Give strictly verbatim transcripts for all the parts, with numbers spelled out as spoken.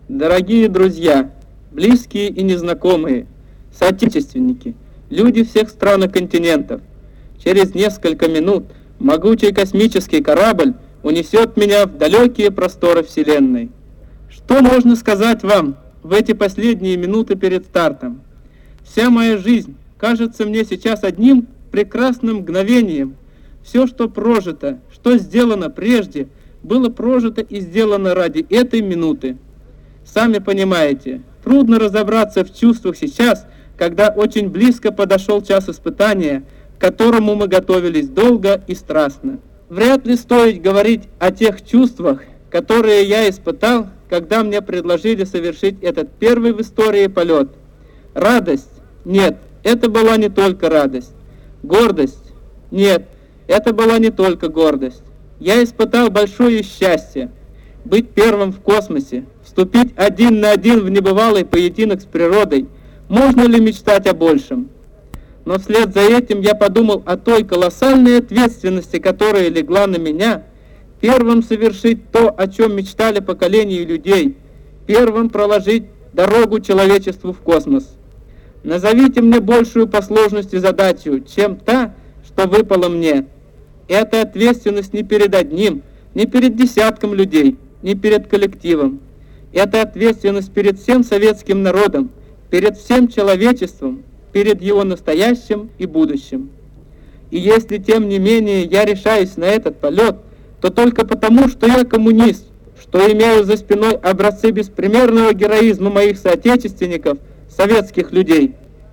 Дорогие друзья, близкие и незнакомые, соотечественники, люди всех стран и континентов, через несколько минут могучий космический корабль унесет меня в далекие просторы Вселенной. Что можно сказать вам в эти последние минуты перед стартом? Вся моя жизнь кажется мне сейчас одним прекрасным мгновением. Все, что прожито, что сделано прежде, было прожито и сделано ради этой минуты. Сами понимаете, трудно разобраться в чувствах сейчас, когда очень близко подошел час испытания, к которому мы готовились долго и страстно. Вряд ли стоит говорить о тех чувствах, которые я испытал, когда мне предложили совершить этот первый в истории полет. Радость? Нет, это была не только радость. Гордость? Нет, это была не только гордость. Я испытал большое счастье быть первым в космосе, вступить один на один в небывалый поединок с природой. Можно ли мечтать о большем? Но вслед за этим я подумал о той колоссальной ответственности, которая легла на меня, первым совершить то, о чем мечтали поколения людей, первым проложить дорогу человечеству в космос. Назовите мне большую по сложности задачу, чем та, что выпала мне. Это ответственность не перед одним, не перед десятком людей, не перед коллективом. Это ответственность перед всем советским народом, перед всем человечеством, перед его настоящим и будущим. И если, тем не менее, я решаюсь на этот полет, то только потому, что я коммунист, что имею за спиной образцы беспримерного героизма моих соотечественников, советских людей.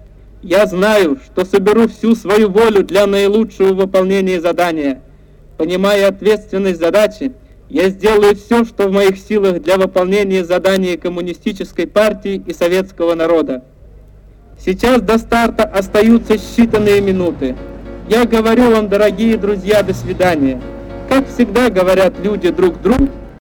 Я знаю, что соберу всю свою волю для наилучшего выполнения задания. Понимая ответственность задачи, я сделаю все, что в моих силах для выполнения задания коммунистической партии и советского народа. Сейчас до старта остаются считанные минуты. Я говорю вам, дорогие друзья, до свидания. Как всегда говорят люди друг другу,